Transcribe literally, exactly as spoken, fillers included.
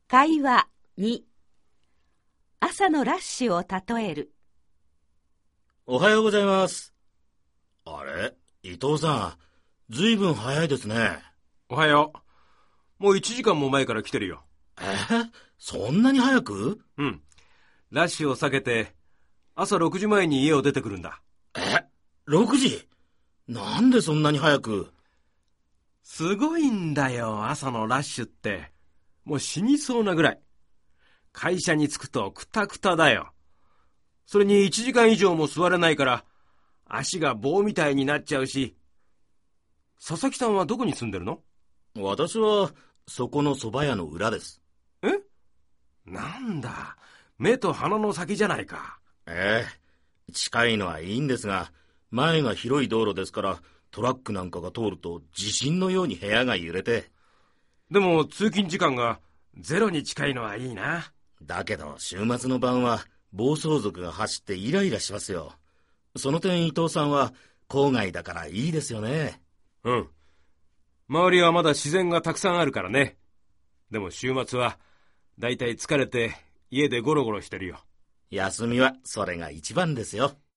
会話に、朝のラッシュを例える。 おはようございます。あれ、伊藤さん、ずいぶん早いですね。 おはよう。もういちじかんも前から来てるよ。 えー、そんなに早く？ うん。ラッシュを避けて、朝ろくじまえに家を出てくるんだ。 え、ろくじ？なんでそんなに早く？ すごいんだよ、朝のラッシュって。もう死にそうなぐらい。会社に着くとクタクタだよ。それにいちじかん以上も座れないから、足が棒みたいになっちゃうし。佐々木さんはどこに住んでるの？ 私は、そこの蕎麦屋の裏です。 え？なんだ、目と鼻の先じゃないか。 ええ、近いのはいいんですが、前が広い道路ですから、トラックなんかが通ると地震のように部屋が揺れて。 でも通勤時間がゼロに近いのはいいな。 だけど週末の晩は暴走族が走ってイライラしますよ。その点伊藤さんは郊外だからいいですよね。 うん。周りはまだ自然がたくさんあるからね。でも週末はだいたい疲れて家でゴロゴロしてるよ。 休みはそれが一番ですよ。